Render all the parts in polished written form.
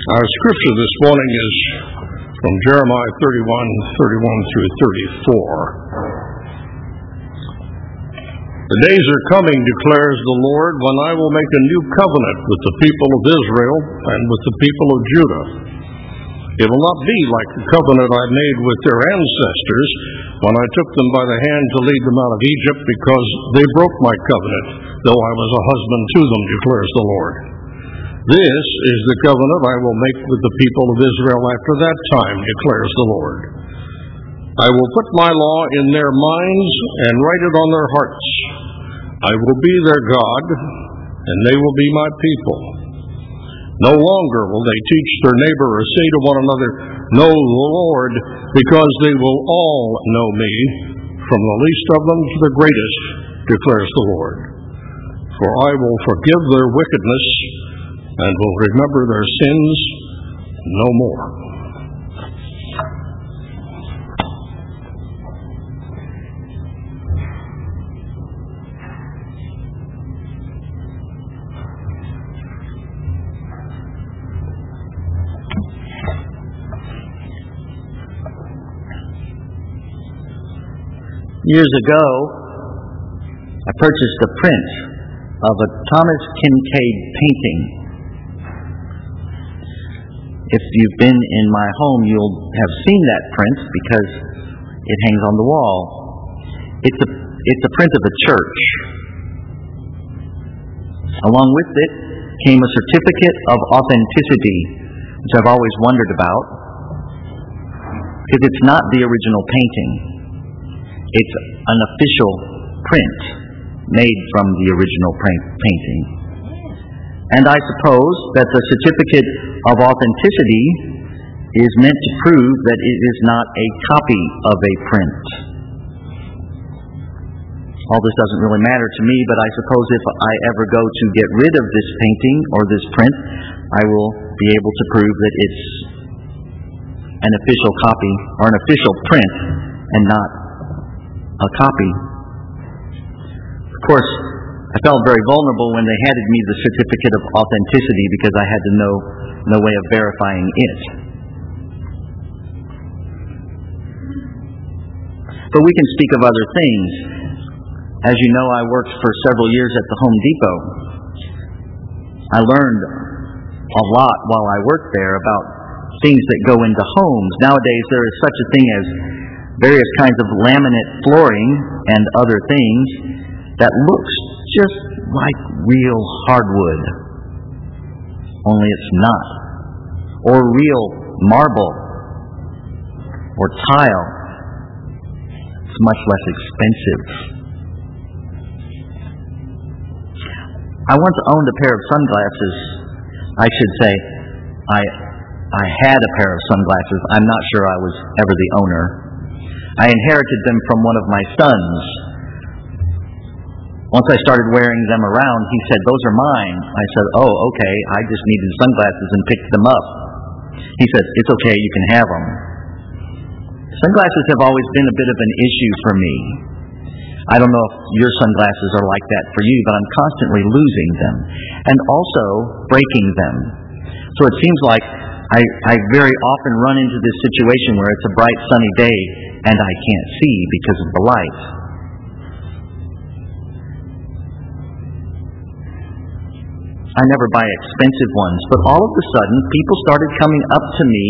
Our scripture this morning is from Jeremiah 31 through 34. The days are coming, declares the Lord, when I will make a new covenant with the people of Israel and with the people of Judah. It will not be like the covenant I made with their ancestors when I took them by the hand to lead them out of Egypt, because they broke my covenant, though I was a husband to them, declares the Lord. This is the covenant I will make with the people of Israel after that time, declares the Lord. I will put my law in their minds and write it on their hearts. I will be their God, and they will be my people. No longer will they teach their neighbor or say to one another, "Know the Lord," because they will all know me, from the least of them to the greatest, declares the Lord. For I will forgive their wickedness and will remember their sins no more. Years ago, I purchased a print of a Thomas Kinkade painting. If you've been in my home, you'll have seen that print because it hangs on the wall. It's a print of a church. Along with it came a certificate of authenticity, which I've always wondered about, because it's not the original painting. It's an official print made from the original painting. And I suppose that the certificate of authenticity is meant to prove that it is not a copy of a print. All this doesn't really matter to me, but I suppose if I ever go to get rid of this painting or this print, I will be able to prove that it's an official copy or an official print and not a copy. Of course, I felt very vulnerable when they handed me the certificate of authenticity because I had no way of verifying it. But we can speak of other things. As you know, I worked for several years at the Home Depot. I learned a lot while I worked there about things that go into homes. Nowadays, there is such a thing as various kinds of laminate flooring and other things that looks just like real hardwood, only it's not. Or real marble or tile. It's much less expensive. I once owned a pair of sunglasses. I should say, I had a pair of sunglasses. I'm not sure I was ever the owner. I inherited them from one of my sons. Once I started wearing them around, he said, "Those are mine." I said, "Oh, okay, I just needed sunglasses and picked them up." He said, "It's okay, you can have them." Sunglasses have always been a bit of an issue for me. I don't know if your sunglasses are like that for you, but I'm constantly losing them and also breaking them. So it seems like I very often run into this situation where it's a bright sunny day and I can't see because of the light. I never buy expensive ones, but all of a sudden people started coming up to me.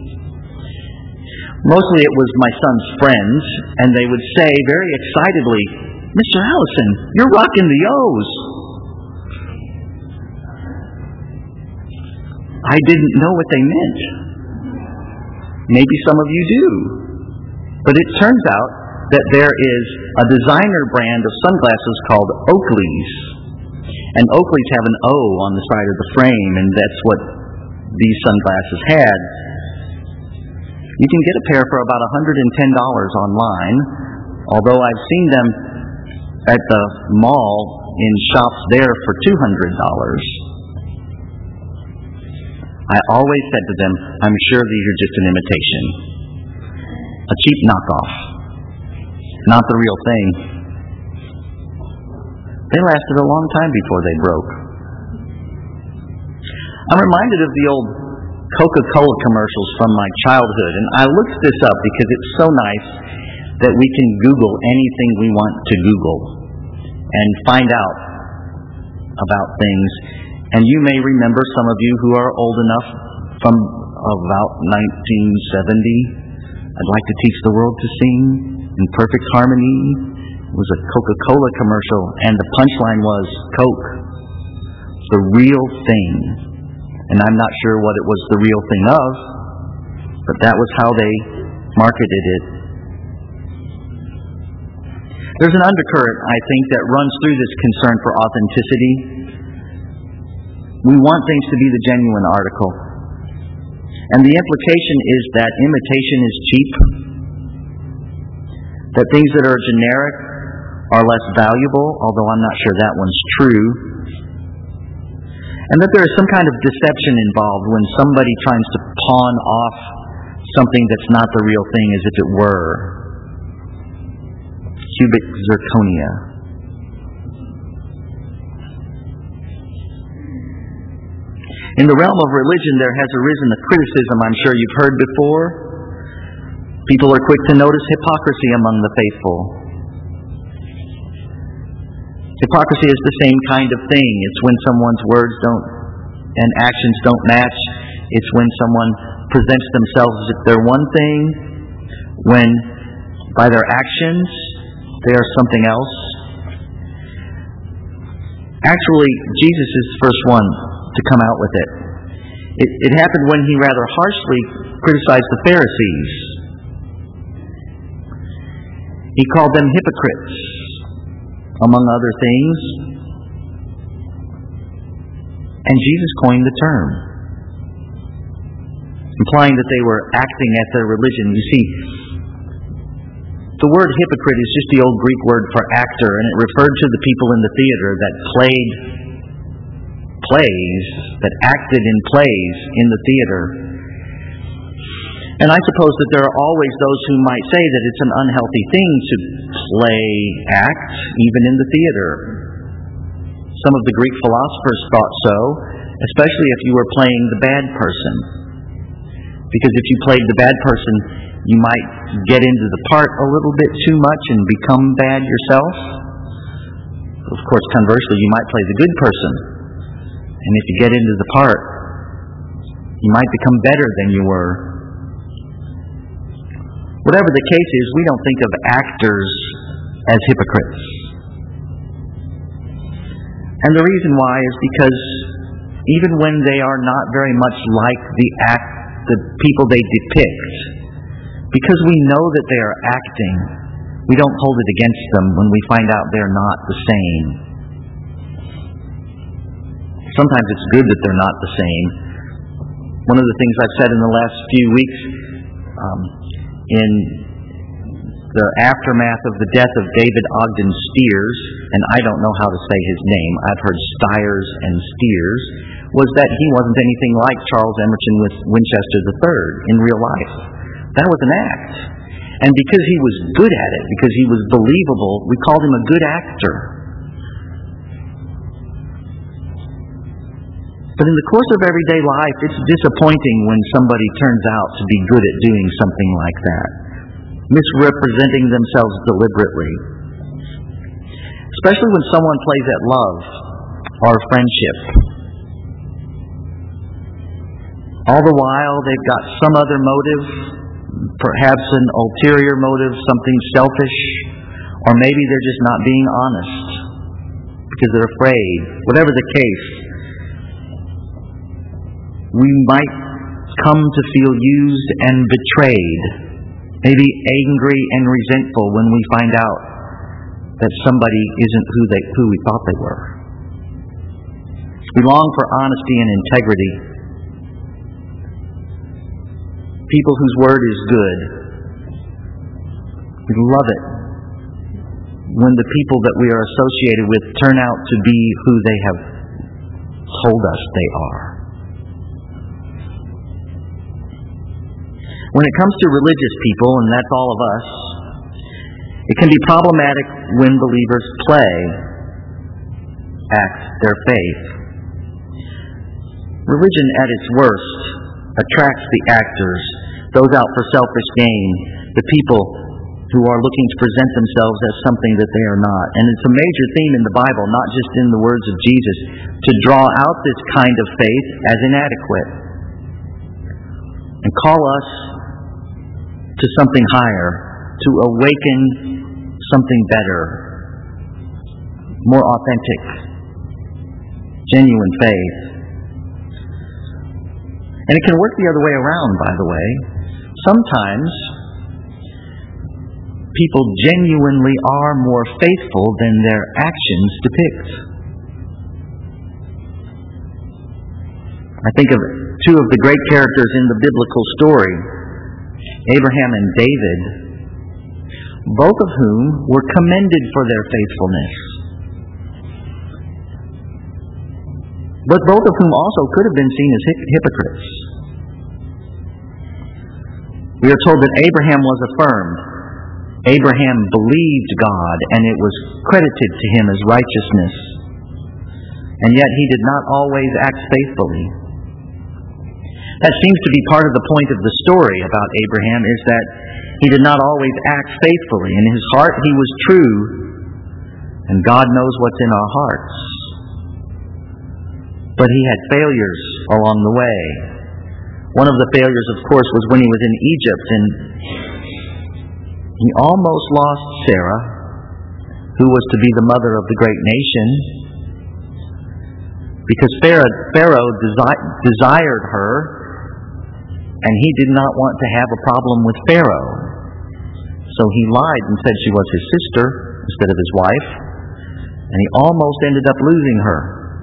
Mostly it was my son's friends, and they would say very excitedly, "Mr. Allison, you're rocking the O's." I didn't know what they meant. Maybe some of you do. But it turns out that there is a designer brand of sunglasses called Oakley's. And Oakley's have an O on the side of the frame, and that's what these sunglasses had. You can get a pair for about $110 online, although I've seen them at the mall in shops there for $200. I always said to them, "I'm sure these are just an imitation. A cheap knockoff. Not the real thing." They lasted a long time before they broke. I'm reminded of the old Coca-Cola commercials from my childhood. And I looked this up because it's so nice that we can Google anything we want to Google and find out about things. And you may remember, some of you who are old enough, from about 1970, I'd like to teach the world to sing in perfect harmony. It was a Coca-Cola commercial, and the punchline was, Coke, the real thing. And I'm not sure what it was the real thing of, but that was how they marketed it. There's an undercurrent, I think, that runs through this concern for authenticity. We want things to be the genuine article. And the implication is that imitation is cheap, that things that are generic are less valuable, although I'm not sure that one's true, and that there is some kind of deception involved when somebody tries to pawn off something that's not the real thing as if it were. Cubic zirconia. In the realm of religion, there has arisen a criticism I'm sure you've heard before. People are quick to notice hypocrisy among the faithful. Hypocrisy is the same kind of thing. It's when someone's words and actions don't match. It's when someone presents themselves as if they're one thing, when by their actions they are something else. Actually, Jesus is the first one to come out with it. It happened when he rather harshly criticized the Pharisees. He called them hypocrites, among other things. And Jesus coined the term, implying that they were acting at their religion. You see, the word hypocrite is just the old Greek word for actor, and it referred to the people in the theater that played plays, that acted in plays in the theater. And I suppose that there are always those who might say that it's an unhealthy thing to act, even in the theater. Some of the Greek philosophers thought so, especially if you were playing the bad person. Because if you played the bad person, you might get into the part a little bit too much and become bad yourself. Of course, conversely, you might play the good person. And if you get into the part, you might become better than you were. Whatever the case is, we don't think of actors as hypocrites. And the reason why is because even when they are not very much like the people they depict, because we know that they are acting, we don't hold it against them when we find out they're not the same. Sometimes it's good that they're not the same. One of the things I've said in the last few weeks, in the aftermath of the death of David Ogden Stiers, and I don't know how to say his name, I've heard Stiers and Stiers, was that he wasn't anything like Charles Emerson Winchester III in real life. That was an act. And because he was good at it, because he was believable, we called him a good actor. But in the course of everyday life, it's disappointing when somebody turns out to be good at doing something like that, misrepresenting themselves deliberately. Especially when someone plays at love or friendship. All the while, they've got some other motive, perhaps an ulterior motive, something selfish, or maybe they're just not being honest because they're afraid. Whatever the case, we might come to feel used and betrayed, maybe angry and resentful when we find out that somebody isn't who we thought they were. We long for honesty and integrity. People whose word is good. We love it when the people that we are associated with turn out to be who they have told us they are. When it comes to religious people, and that's all of us, it can be problematic when believers act their faith. Religion at its worst attracts the actors, those out for selfish gain, the people who are looking to present themselves as something that they are not. And it's a major theme in the Bible, not just in the words of Jesus, to draw out this kind of faith as inadequate and call us to something higher, to awaken something better, more authentic, genuine faith. And it can work the other way around, by the way. Sometimes people genuinely are more faithful than their actions depict. I think of two of the great characters in the biblical story, Abraham and David, both of whom were commended for their faithfulness. But both of whom also could have been seen as hypocrites. We are told that Abraham was affirmed. Abraham believed God, and it was credited to him as righteousness. And yet he did not always act faithfully. That seems to be part of the point of the story about Abraham, is that he did not always act faithfully. In his heart he was true, and God knows what's in our hearts. But he had failures along the way. One of the failures, of course, was when he was in Egypt, and he almost lost Sarah, who was to be the mother of the great nation, because Pharaoh desired her, and he did not want to have a problem with Pharaoh. So he lied and said she was his sister instead of his wife, and he almost ended up losing her.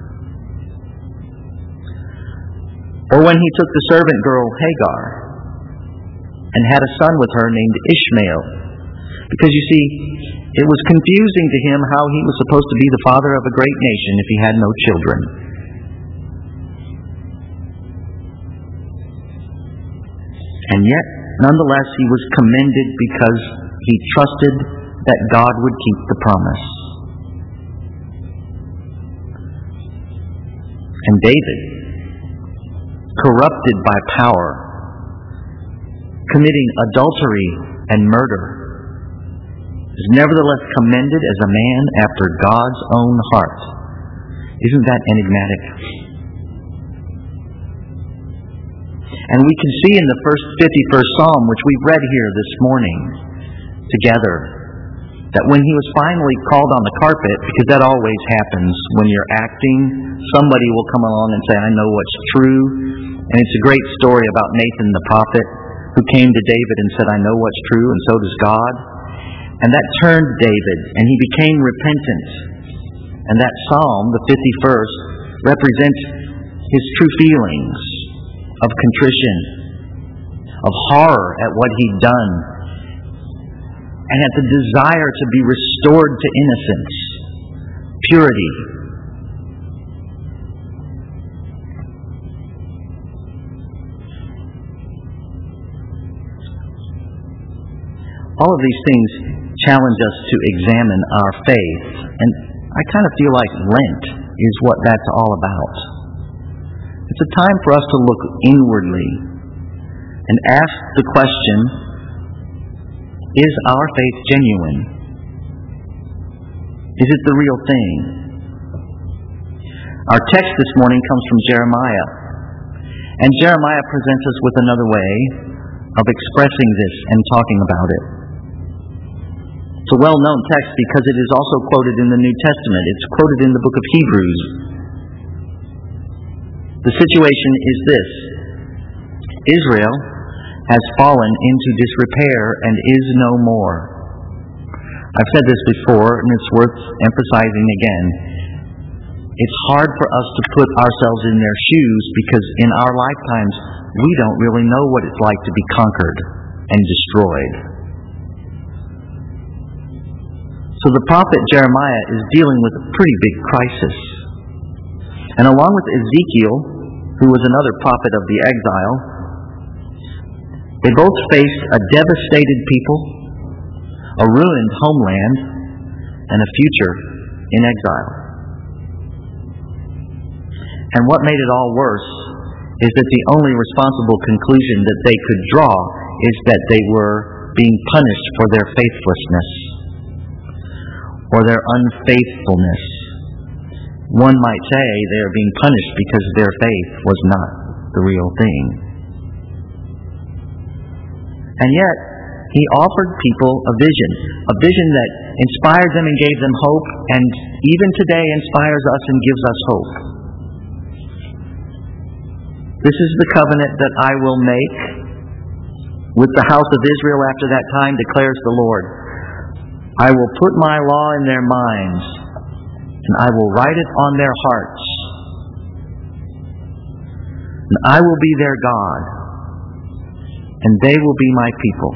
Or when he took the servant girl Hagar and had a son with her named Ishmael. Because you see, it was confusing to him how he was supposed to be the father of a great nation if he had no children. And yet, nonetheless, he was commended because he trusted that God would keep the promise. And David, corrupted by power, committing adultery and murder, is nevertheless commended as a man after God's own heart. Isn't that enigmatic? And we can see in the 51st Psalm, which we've read here this morning together, that when he was finally called on the carpet, because that always happens when you're acting, somebody will come along and say, I know what's true. And it's a great story about Nathan the prophet, who came to David and said, I know what's true, and so does God. And that turned David, and he became repentant. And that psalm, the 51st, represents his true feelings of contrition, of horror at what he'd done, and at the desire to be restored to innocence, purity. All of these things challenge us to examine our faith, and I kind of feel like Lent is what that's all about. It's a time for us to look inwardly and ask the question, is our faith genuine? Is it the real thing? Our text this morning comes from Jeremiah, and Jeremiah presents us with another way of expressing this and talking about it. It's a well-known text because it is also quoted in the New Testament. It's quoted in the book of Hebrews. The situation is this: Israel has fallen into disrepair and is no more. I've said this before, and it's worth emphasizing again. It's hard for us to put ourselves in their shoes because in our lifetimes we don't really know what it's like to be conquered and destroyed. So the prophet Jeremiah is dealing with a pretty big crisis. And along with Ezekiel, who was another prophet of the exile, they both faced a devastated people, a ruined homeland, and a future in exile. And what made it all worse is that the only responsible conclusion that they could draw is that they were being punished for their faithlessness or their unfaithfulness. One might say they are being punished because their faith was not the real thing. And yet, he offered people a vision that inspired them and gave them hope, and even today inspires us and gives us hope. This is the covenant that I will make with the house of Israel after that time, declares the Lord. I will put my law in their minds, and I will write it on their hearts. And I will be their God, and they will be my people.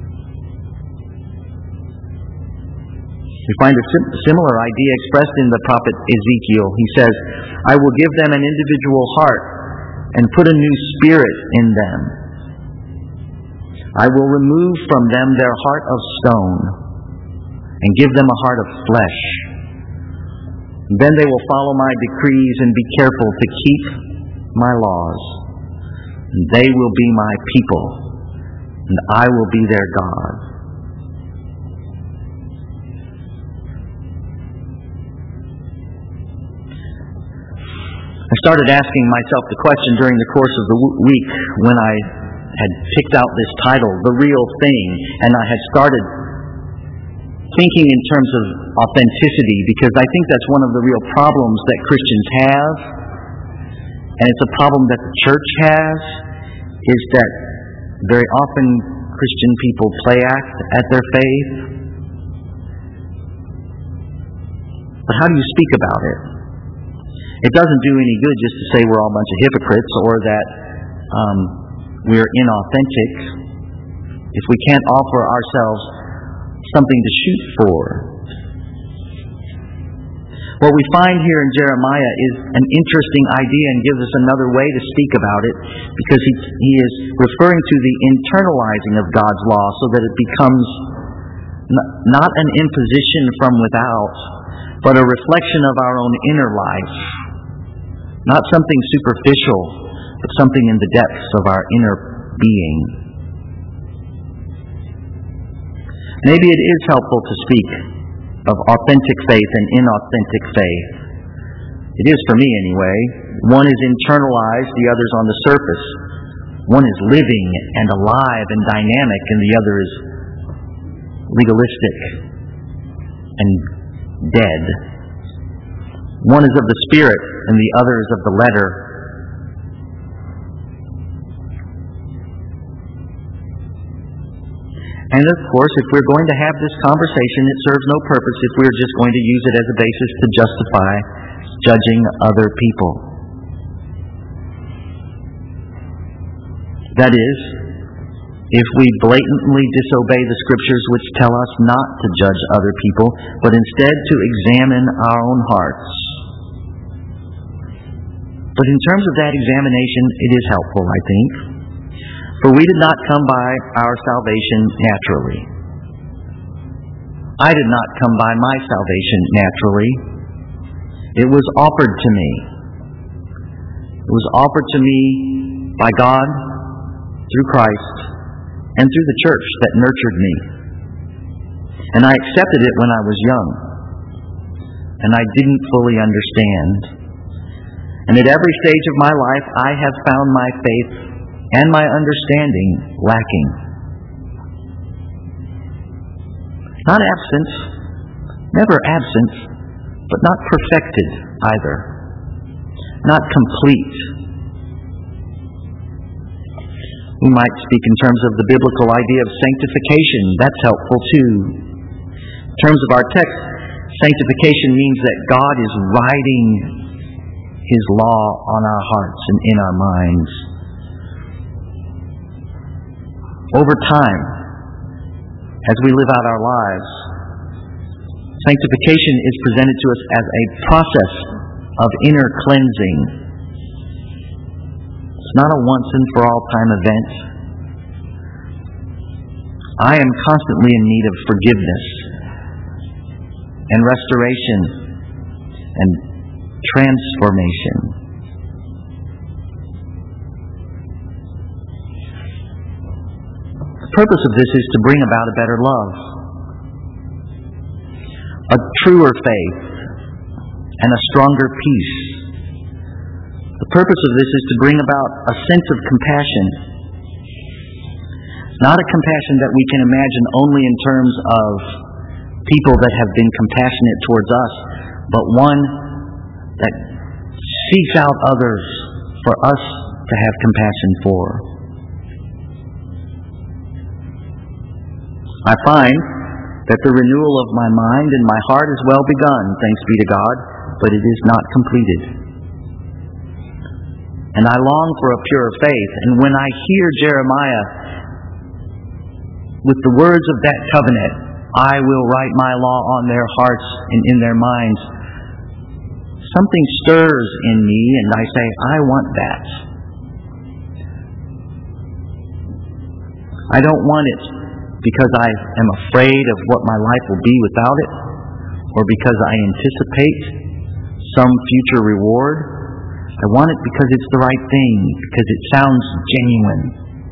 We find a similar idea expressed in the prophet Ezekiel. He says, I will give them an individual heart and put a new spirit in them. I will remove from them their heart of stone and give them a heart of flesh. Then they will follow my decrees and be careful to keep my laws. And they will be my people, and I will be their God. I started asking myself the question during the course of the week when I had picked out this title, The Real Thing, and I had started thinking in terms of authenticity, because I think that's one of the real problems that Christians have, and it's a problem that the church has, is that very often Christian people play act at their faith. But how do you speak about it? It doesn't do any good just to say we're all a bunch of hypocrites or that we're inauthentic if we can't offer ourselves something to shoot for. What we find here in Jeremiah is an interesting idea and gives us another way to speak about it, because he is referring to the internalizing of God's law so that it becomes not an imposition from without, but a reflection of our own inner life. Not something superficial, but something in the depths of our inner being. Maybe it is helpful to speak of authentic faith and inauthentic faith. It is for me anyway. One is internalized, the other is on the surface. One is living and alive and dynamic, and the other is legalistic and dead. One is of the Spirit, and the other is of the letter. And of course, if we're going to have this conversation, it serves no purpose if we're just going to use it as a basis to justify judging other people. That is, if we blatantly disobey the Scriptures which tell us not to judge other people, but instead to examine our own hearts. But in terms of that examination, it is helpful, I think. For we did not come by our salvation naturally. I did not come by my salvation naturally. It was offered to me. It was offered to me by God through Christ and through the church that nurtured me. And I accepted it when I was young. And I didn't fully understand. And at every stage of my life, I have found my faith and my understanding lacking. Not absent, never absent, but not perfected either. Not complete. We might speak in terms of the biblical idea of sanctification. That's helpful too. In terms of our text, sanctification means that God is writing His law on our hearts and in our minds. Over time, as we live out our lives, sanctification is presented to us as a process of inner cleansing. It's not a once and for all time event. I am constantly in need of forgiveness and restoration and transformation. The purpose of this is to bring about a better love, a truer faith, and a stronger peace. The purpose of this is to bring about a sense of compassion. Not a compassion that we can imagine only in terms of people that have been compassionate towards us, but one that seeks out others for us to have compassion for. I find that the renewal of my mind and my heart is well begun, thanks be to God, but it is not completed. And I long for a pure faith, and when I hear Jeremiah with the words of that covenant, I will write my law on their hearts and in their minds, something stirs in me, and I say, I want that. I don't want it because I am afraid of what my life will be without it, or because I anticipate some future reward. I want it because it's the right thing, because it sounds genuine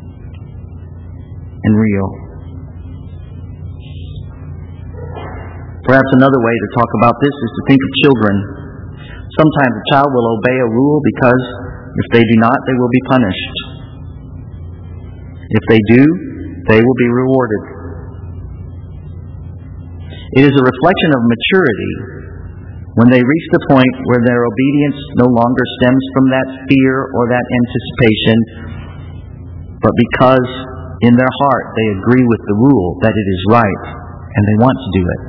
and real. Perhaps another way to talk about this is to think of children. Sometimes a child will obey a rule because if they do not, they will be punished. If they do, they will be rewarded. It is a reflection of maturity when they reach the point where their obedience no longer stems from that fear or that anticipation, but because in their heart they agree with the rule that it is right and they want to do it.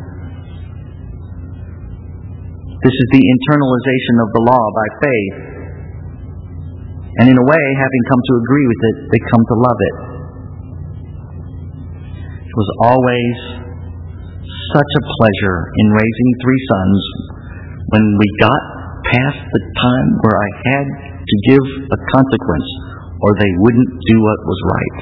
This is the internalization of the law by faith. And in a way, having come to agree with it, they come to love it. It was always such a pleasure in raising 3 sons when we got past the time where I had to give a consequence or they wouldn't do what was right.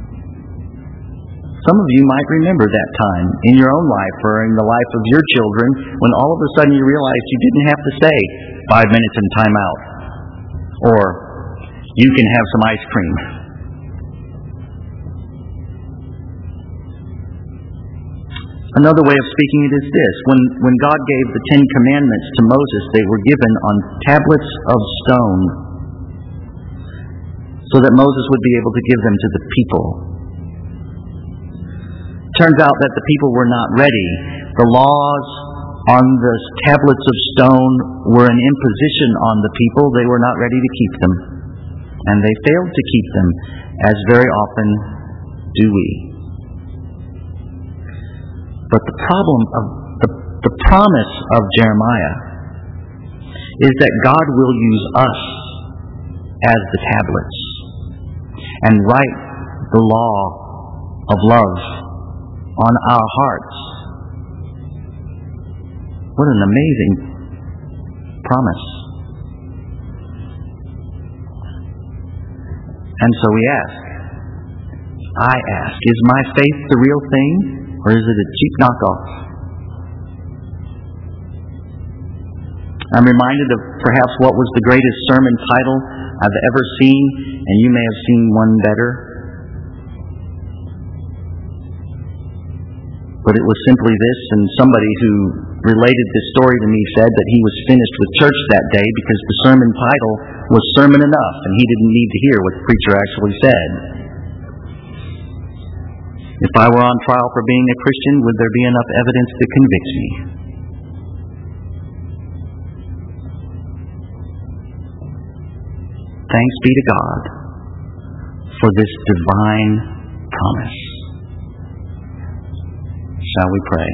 Some of you might remember that time in your own life or in the life of your children when all of a sudden you realized you didn't have to stay 5 minutes and time out, or you can have some ice cream. Another way of speaking it is this: when God gave the 10 Commandments to Moses, they were given on tablets of stone so that Moses would be able to give them to the people. Turns out that the people were not ready. The laws on the tablets of stone were an imposition on the people. They were not ready to keep them. And they failed to keep them, as very often do we. But the problem of the promise of Jeremiah is that God will use us as the tablets and write the law of love on our hearts. What an amazing promise. And so we ask, I ask, is my faith the real thing, or is it a cheap knockoff? I'm reminded of perhaps what was the greatest sermon title I've ever seen, and you may have seen one better. But it was simply this, and somebody who related this story to me said that he was finished with church that day because the sermon title was sermon enough, and he didn't need to hear what the preacher actually said. If I were on trial for being a Christian, would there be enough evidence to convict me? Thanks be to God for this divine promise. Shall we pray?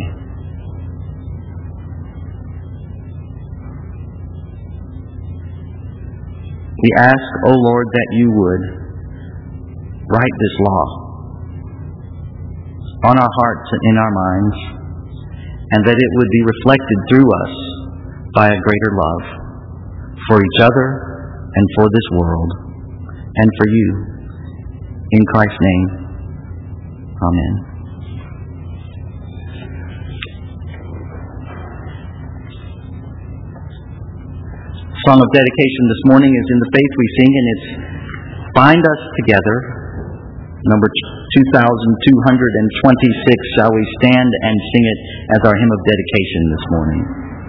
We ask, O Lord, that you would write this law on our hearts and in our minds, and that it would be reflected through us by a greater love for each other and for this world and for you. In Christ's name, amen. Song of dedication this morning is In the Faith We Sing, and it's Bind Us Together. number 2226. Shall we stand and sing it as our hymn of dedication this morning?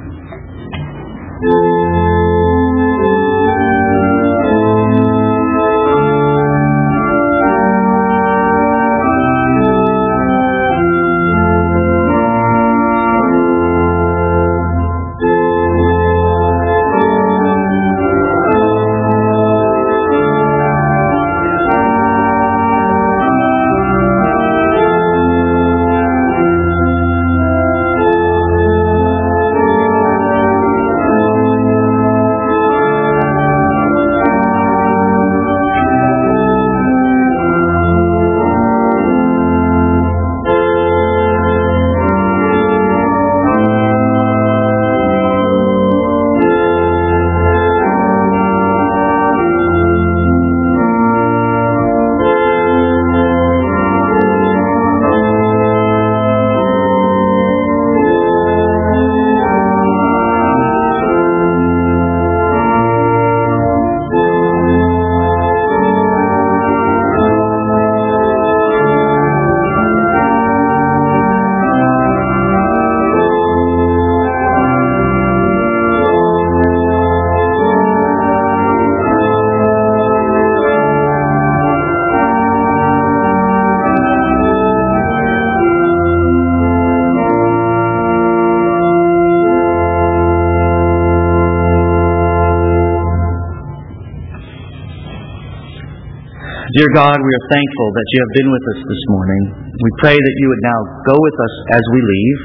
Dear God, we are thankful that you have been with us this morning. We pray that you would now go with us as we leave,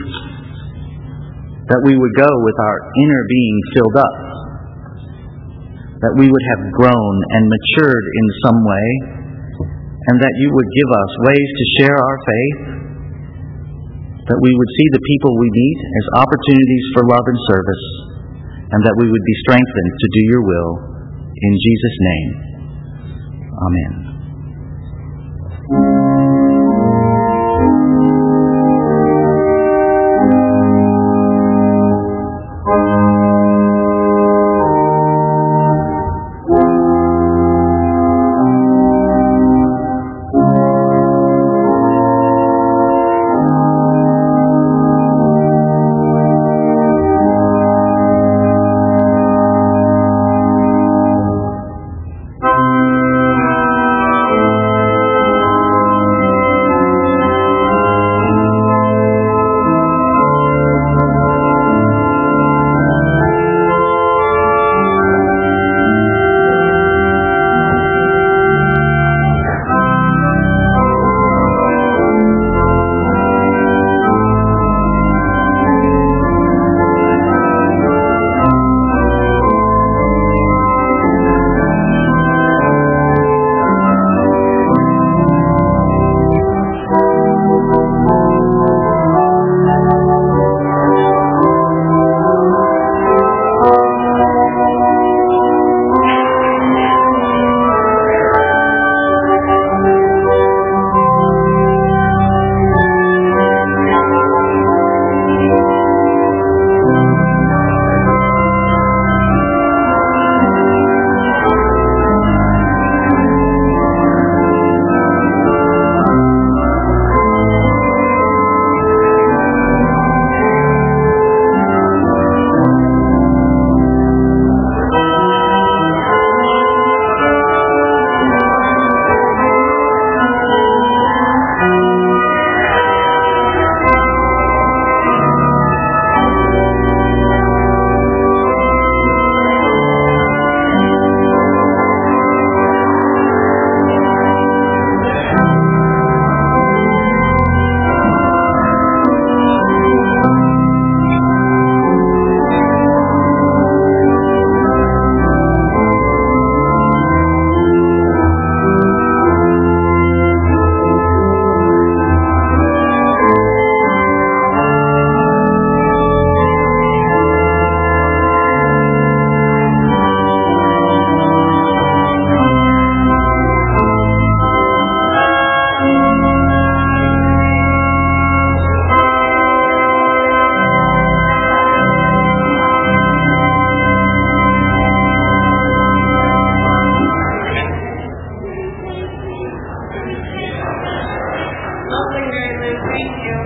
that we would go with our inner being filled up, that we would have grown and matured in some way, and that you would give us ways to share our faith, that we would see the people we meet as opportunities for love and service, and that we would be strengthened to do your will. In Jesus' name, amen.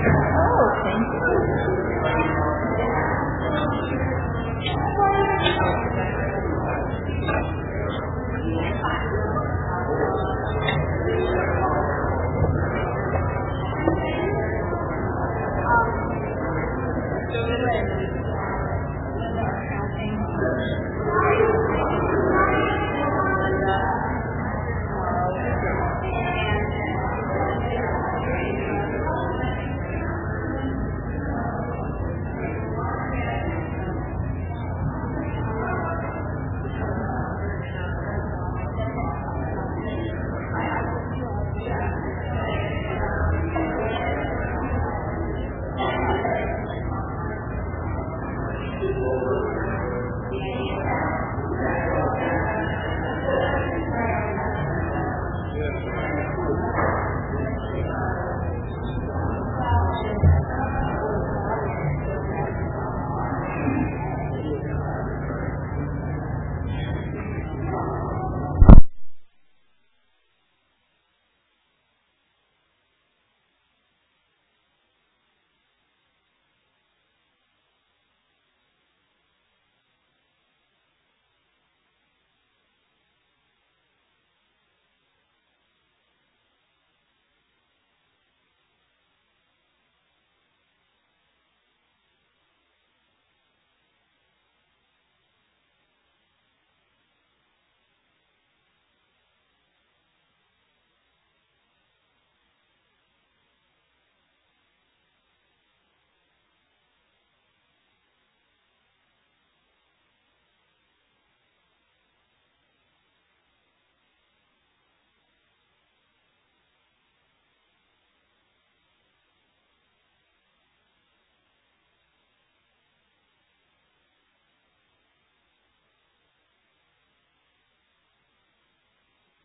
Oh, thank you.